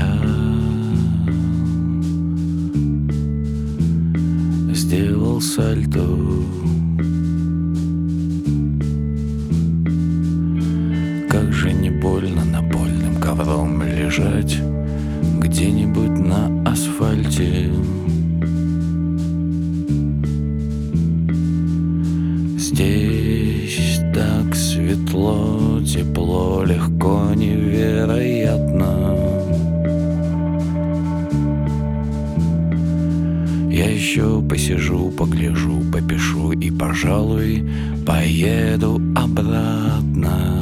Я сделал сальто, как же не больно напольным ковром лежать где-нибудь на асфальте. Здесь так светло, тепло, легко, невероятно. Я еще посижу, погляжу, попишу и, пожалуй, поеду обратно.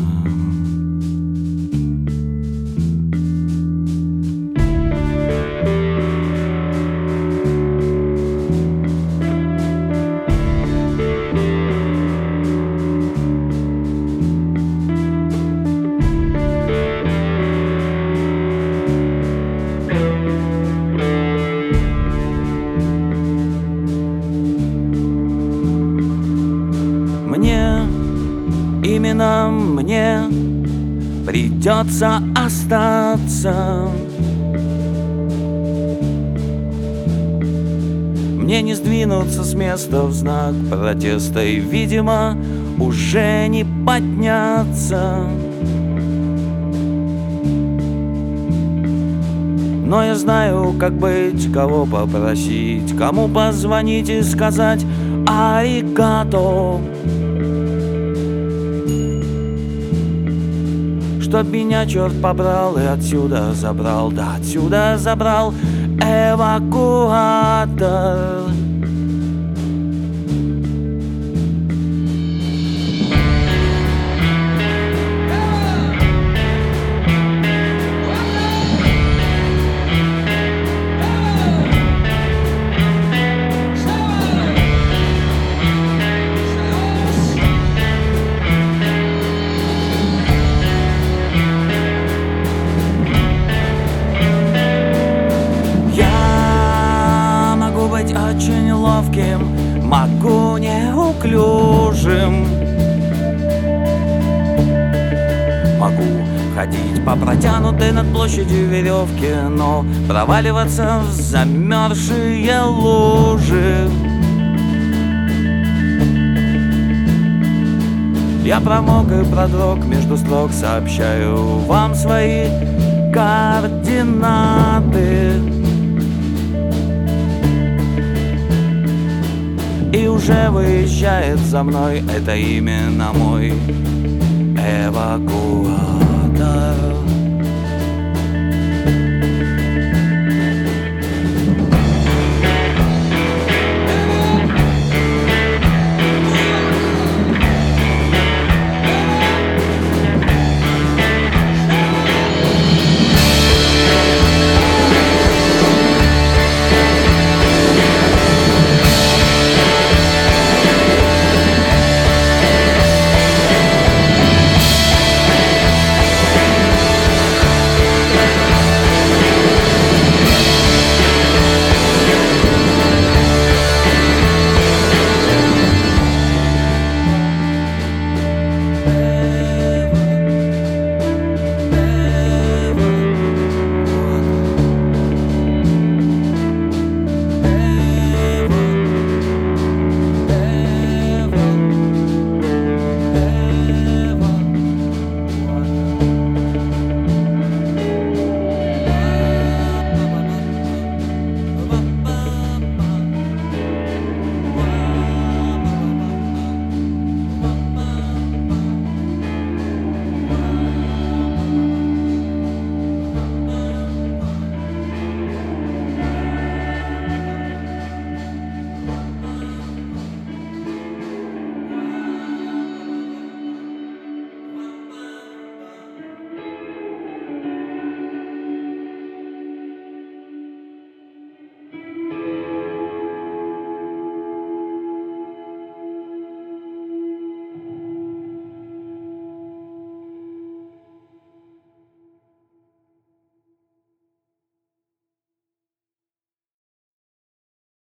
Именно мне придется остаться. Мне не сдвинуться с места в знак протеста, и, видимо, уже не подняться. Но я знаю, как быть, кого попросить, кому позвонить и сказать аригато, чтоб меня черт побрал и отсюда забрал, да отсюда забрал эвакуатор. Очень ловким, могу неуклюжим, могу ходить по протянутой над площадью веревке, но проваливаться в замерзшие лужи. Я промок и продрог, между строк сообщаю вам свои координаты. И уже выезжает за мной, это именно мой эвакуатор.